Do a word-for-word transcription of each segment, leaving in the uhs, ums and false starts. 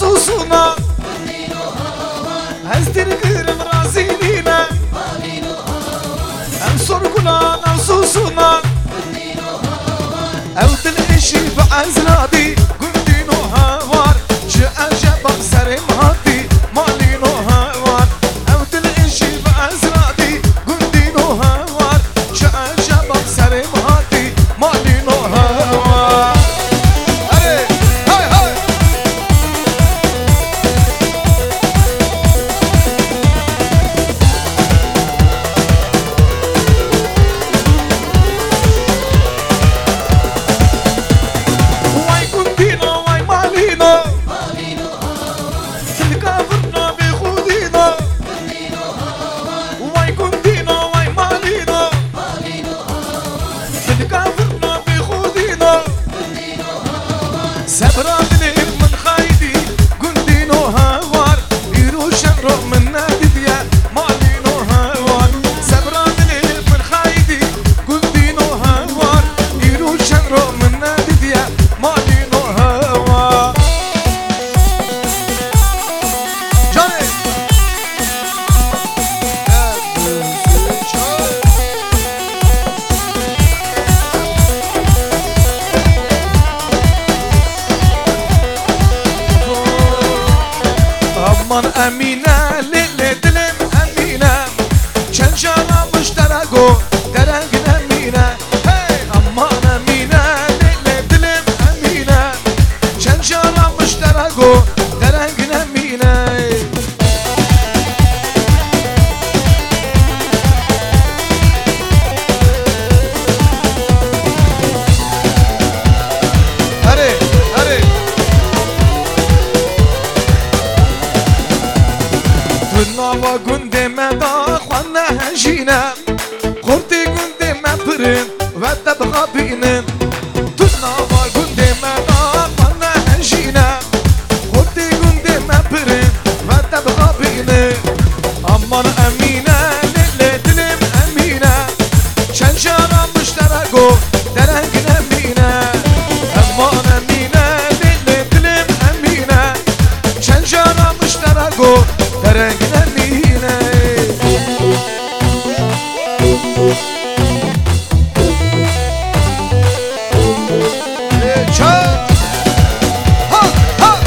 نفسوسنا هزدر قرم رازينينا انصر قنا نفسوسنا او دلشي بعزرادي قندينو هاوار شأجب سرم هاتي مالينو هاوار او دلشي بعزرادي قندينو هاوار شأجب سرم هاتي مالينو هاوار هاي هاي هاي واي قندينو واي مالينو تلقافرنا بخودينا واي قندينو واي مالينو تلقافرنا بخودينا سبراني من خايدي قندينو هاوار يرو شمرو من نادية مالينو هاوار سبراني من خايدي قندينو هاوار يرو شمرو من نادية مالينو هاوار جاني aman امینه لیل دلم امینه چند جانا مشترکو درنگ نمینه aman امینه لیل دلم امینه چند جانا مشترکو درنگ نمینه هره هره نوا گنده مدا خوانه هجینه خورتی گنده مپرن و دبغا بینن تو نوا گنده مدا خوانه هجینه خورتی گنده مپرن و دبغا بینن امان امینه لیل دلم امینه چند جانا مشترکو درنگ نمینه امان امینه لیل دلم امینه چند جانا مشترکو درنگ نمینه چا ها ها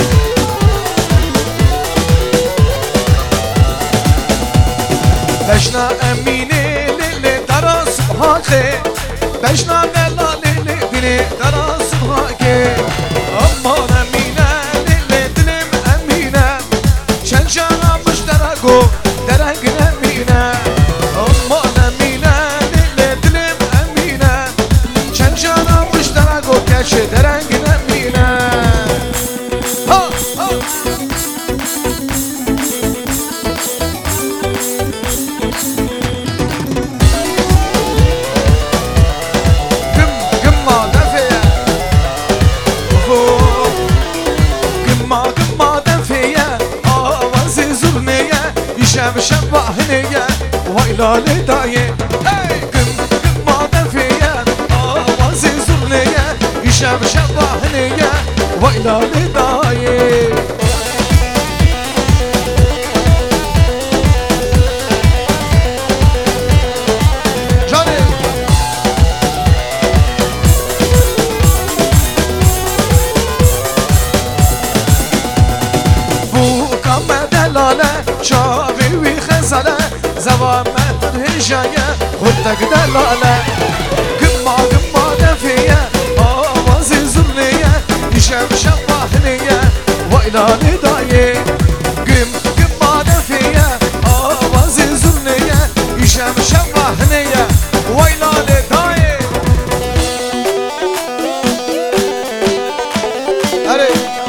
بشنا امینه لیل دراز هاکه بشنا دلا لیل دلی دراز هاکه امان امینه لیل دلم امینه چند جانا مشترکو درنگ نمینه امان امینه لیل دلم امینه چند جانا مشترکو کش درنگ نمینه ها ها گم گم ما دفعه گما گما دفعه آواز زرنیه شب شب واهنیه وایلاله دایه گم گما دفعه آواز زرنیه شب شب واهنیه وایلاله دایه شاوی وی خزاله زوام من هجایه خودتک دلاله گما گما دفیه آواز زرنیه شب شب واهنیه وایلاله دایه گم گما دفیه آواز زرنیه شب شب واهنیه وایلاله دایه اره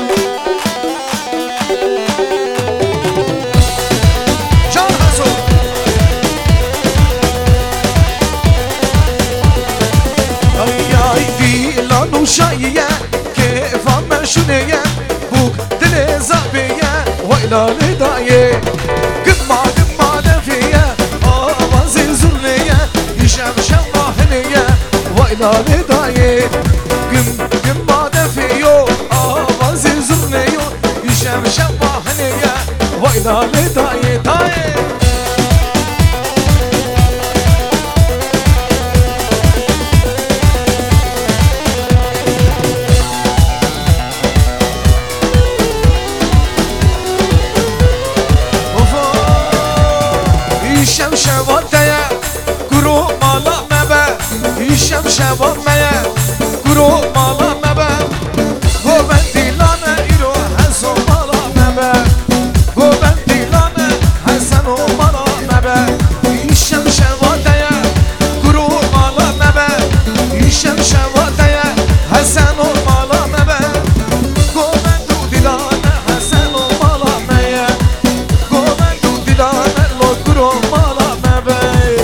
شاییه که فهم شونیه بوک دل زابیه وایلاله دایه گما گما دفیه آواز زرنیه شب شب واهنیه وایلاله دایه گم گما دفیه آواز زرنیه لاله دایه دایه ایشم شواد دایه گروه مالا مبه ایشم شواد میه گروه مالا مبه گوبن دیلانه ایرو حسن و مالا مبه گوبن دیلانه حسن و مالا مبه ایشم شواد دایه گروه مالا مبه ایشم شواد دایه حسن و مالا مبه گوبن دو دیلانه حسن و مالا میه گوبن دو دیلانه لو گروه مالا مبه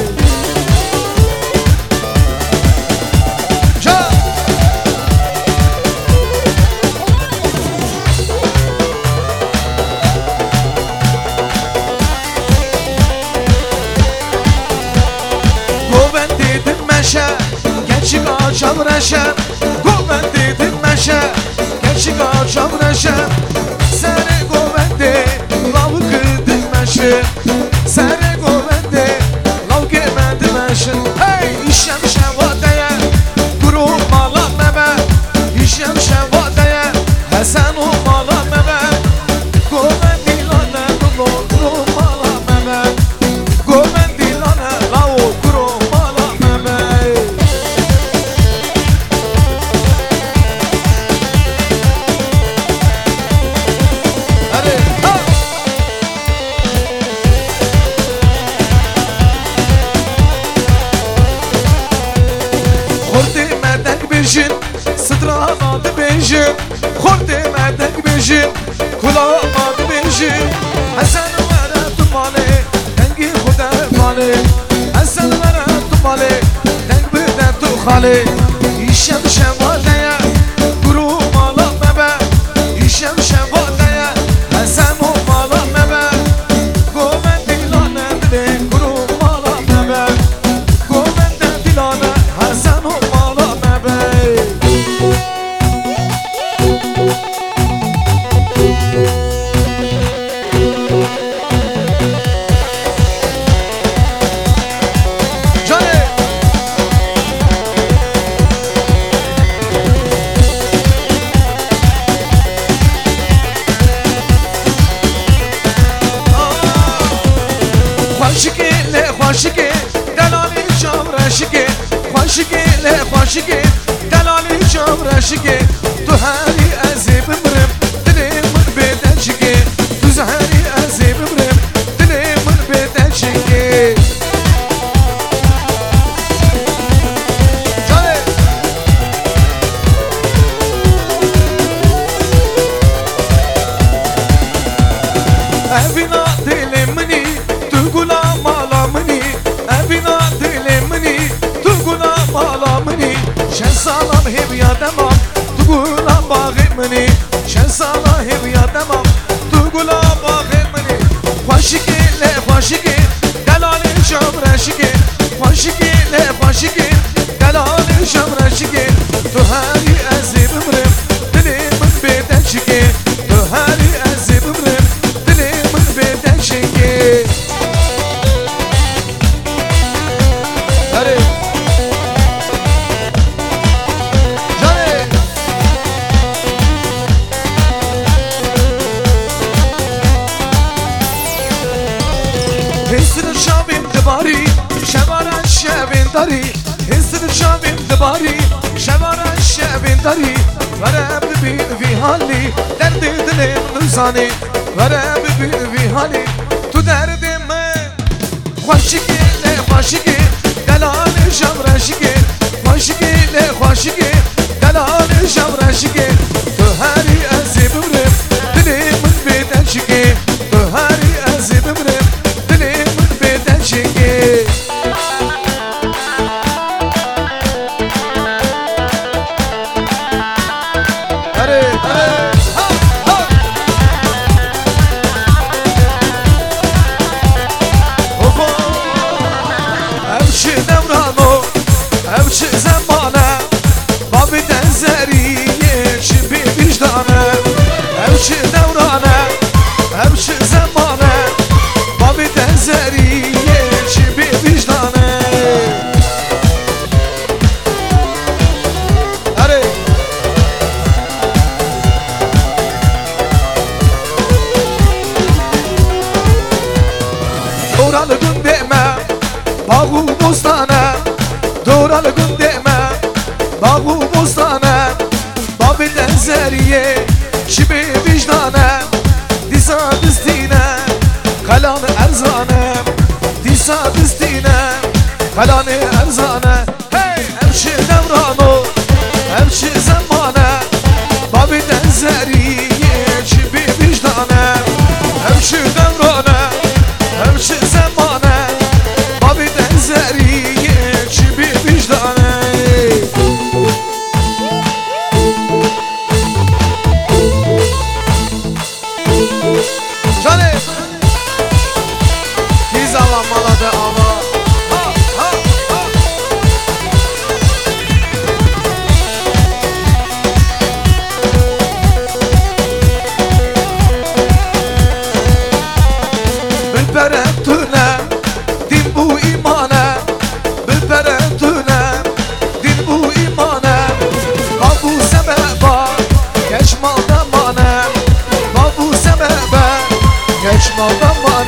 Gerçek ağaçam reşem Govendi dinmeşe Gerçek ağaçam reşem Sene govendi Lav kırdın meşe Sene govendi Lav gemedi meşe Hey işem şevadeye Kuru mala mebe İşem şevadeye Hesen o mala mebe Govendi lane Kuru mala mebe Govendi lane Lav kuru mala mebe بجن صدرها د بجن خورد مدک بجن کلاه د بجن حسن ورا تو ماله دنگ خدا ماله حسن ورا تو ماله دنگ بده تو خاله ایشم شواده گرو مالا مبه ایشم شواده حسن و مالا مبه گومن دیلانه دله گرو مالا مبه گومن دیلانه حسن و مالا مبه خوشگله خوشگله دلالی شام رشگه خوشگله خوشگله دلالی شام رشگه تو هری عزیب برم دلم من بدن شگه تو زهری عزیب برم دلم من بدن شگه Evina dilimini tu gulam alamini Evina dilimini tu gulam alamini Şen salam hep yadamam tu gulam bağımini Şen salam hep yadamam tu gulam bağımini Khoşgile khoşgile delali şam reşge Khoşgile khoşgile delali şam reşge Tu hari azib brim dilim beden şge Tu hari azib brim بدن شنگه داره جانه هستن شابیم دباری شبارن شبین داری هستن شابیم دباری شبارن شبین داری ورم ببین وی حالی درد دلم نزانی ورم ببین وی حالی تو درد من خوشگله خوشگله دلال شم رشگه خوشگله خوشگله دلال شم رشگه تو هری عزیب برم دلم من بدن شگه تو هری عزیب برم دلم من بدن شگه اره اره Evçi devrano, evçi zamane Babi denzeri فلان ارزانه امشي دورانو امشي زمانه بابي دنزري شبي وجدانه امشي دورانه امشي زمانه بابي دنزري شبي وجدانه جاني في زمان مالاده آوا بالبرمتونه دین بو ایمانه بالبرمتونه دین بو ایمانه بابو سببا کشمال دمانه بابو سببا کشمال دمانه